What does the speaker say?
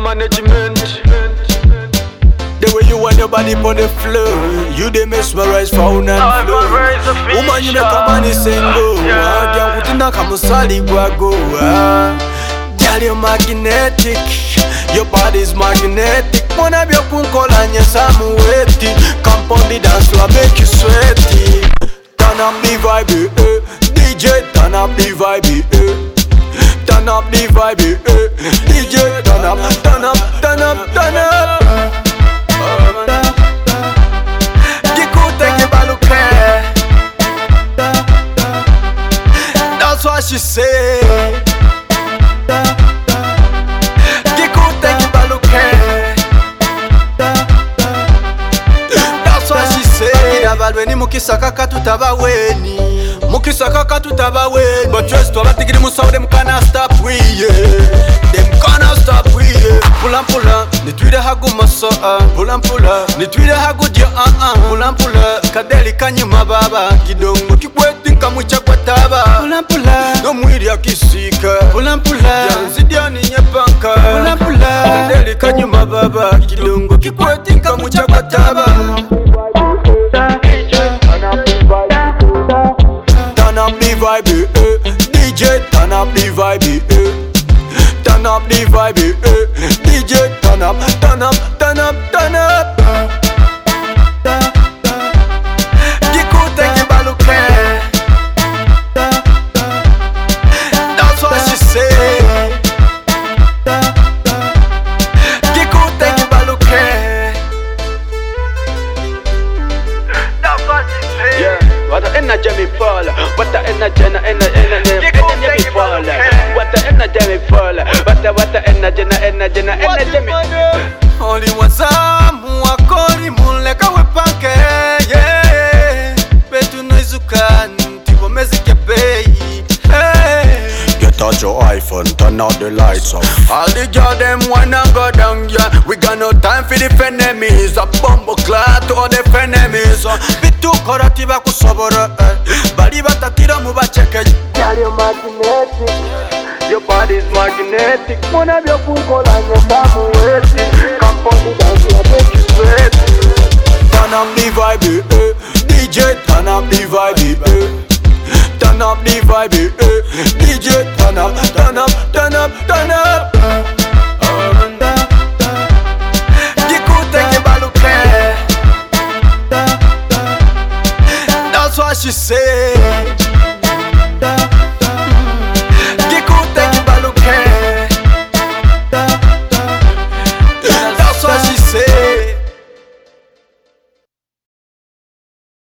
management. The way you want your body on the floor, you dey mesmerize fauna and flora. Woman, you make a man single. Girl, kutina kamusali gwago. Girl, you're magnetic. Your body's magnetic. Mona byo kunkola nye samu weti. Compound the dance floor, make you sweaty. Turn up the vibe, DJ, turn up the vibe, turn up the vibe, DJ, turn up, turn up, turn up, turn up. That's what she say. That's what she say. Abalweni mukisaka katutaba weni. Mukisaka katutaba weni. But trust to abatigiri musaw them cannot stop we yeah. Them cannot stop we yeah. Pula nitwire hagu maso pula nitwire hagu dia pula kadeli kanyuma baba kidongo kikwetinka mucha kwataba pula no mwiri akisika pula yanzidia ni nyepanka pula kadeli kanyuma baba kidongo kikwetinka mucha kwataba. Turn up the vibe, DJ, turn up the vibe, turn up the vibe, DJ, turn up, turn up, turn up, turn up. Kikute kibaluke. That's what she say. Kikute kibaluke. That's what she say. Yeah, what the energy me fall. What the energy me fall. What the energy me fall. What the energy me. Only wazamu wakori muleka wepanke yeah. Betu noizuka ntibo mezike pay. Get out your iPhone, turn out the lights off. All the girls them wanna go down, yeah. We got no time for the enemies. A bomb clat to all the enemies. Bitu koratiba kusobora, bali batatira mubacheke. Girl, you're magnetic. Your body's magnetic. Mona byo kunkola nye samu weti. Compound the dance floor, make you sweaty. Turn up the vibe, DJ, turn up the vibe, turn up the vibe, DJ, turn up, turn up, turn up, turn up. Kikute kibaluke. That's what she say.